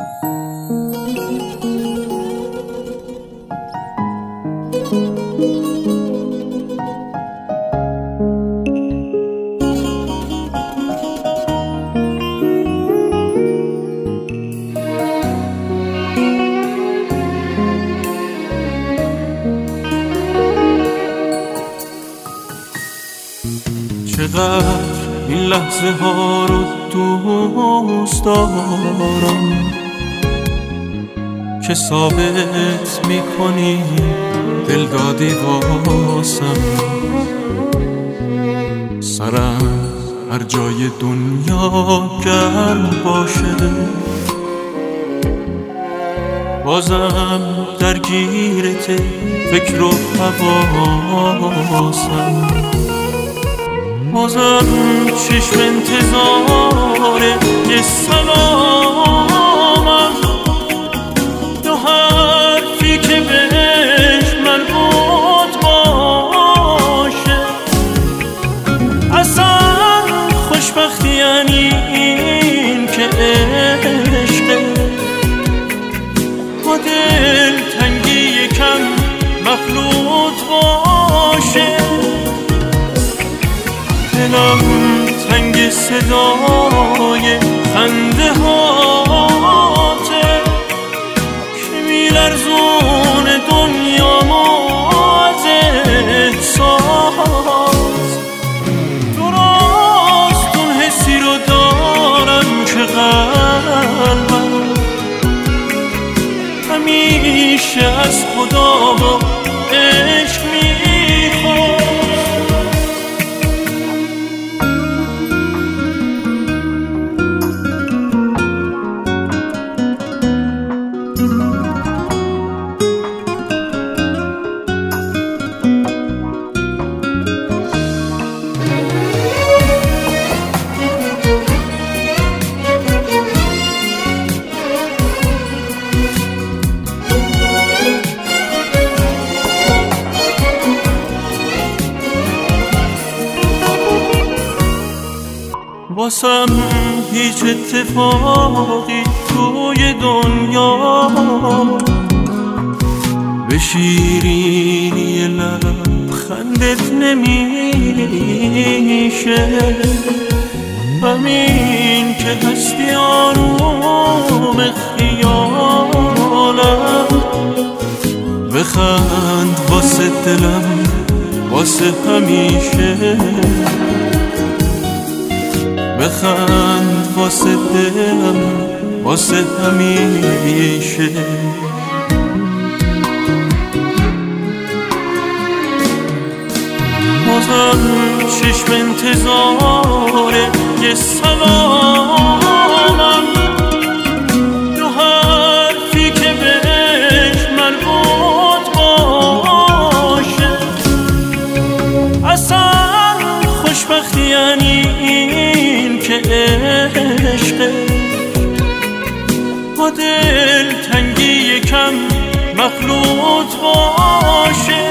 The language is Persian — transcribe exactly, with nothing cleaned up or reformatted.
چقدر این لحظه ها رو دوست دارم که ثابت میکنی دل دادی واسم. سرم هر جای دنیا گرم باشه، بازم درگیرت فکر و حواسم. بازم چشم انتظاره یه سلامم، یا حرفی که بهش مربوط باشه. اصلا خوشبختی یعنی این که عشقه با دل تنگی یکم مخلوط باشه. دلم تنگ صدای خنده هاته که میلرزون دنیامو از احساس. درست اون حسی رو دارم که قلبم همیشه از خدا و عشق میخواد. واسم هیچ اتفاقی توی دنیا به شیرینی لبخندت نمیشه. همین که هستی آروم خیالم، بخند واسه دلم واسه همیشه. بخند واسه دلم واسه همیشه. بازم چشم انتظاره یه سلامم، یا حرفی که بهش مربوط باشه. اصلا خوشبختی یعنی این که عشقه با دل تنگی یکم مخلوط باشه.